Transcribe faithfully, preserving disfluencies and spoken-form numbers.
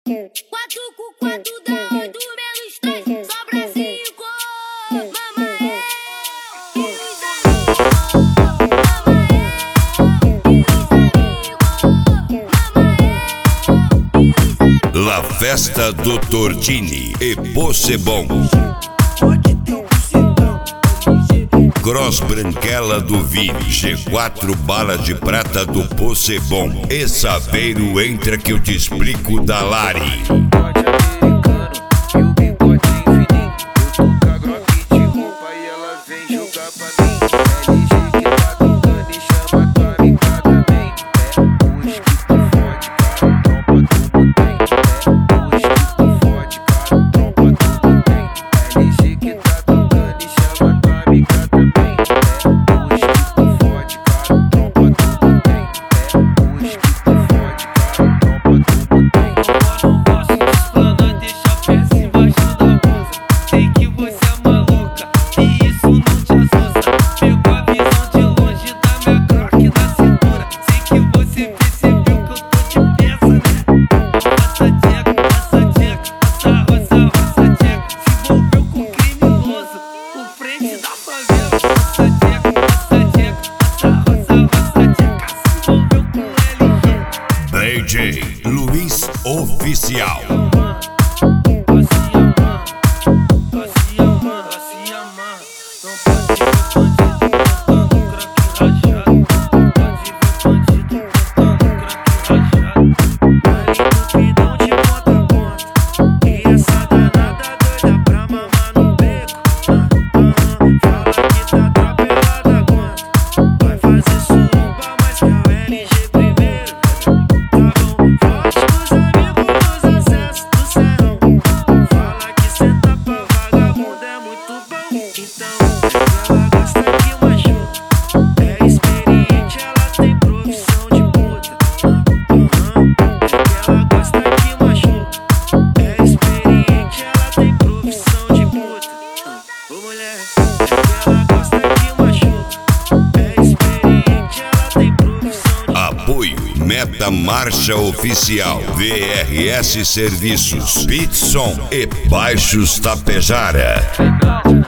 Quatro com quatro dá oito menos três, sobra cinco. Mamãe, La Festa do Tordini e Possebon. Cross Branquela do Vini, G quatro Bala de Prata do Possebon. E Saveiro entra que eu te explico da Lari. D J Luiz Oficial. Apoio Meta Marcha Oficial, V R S Serviços, Pitson e Baixos Tapejara.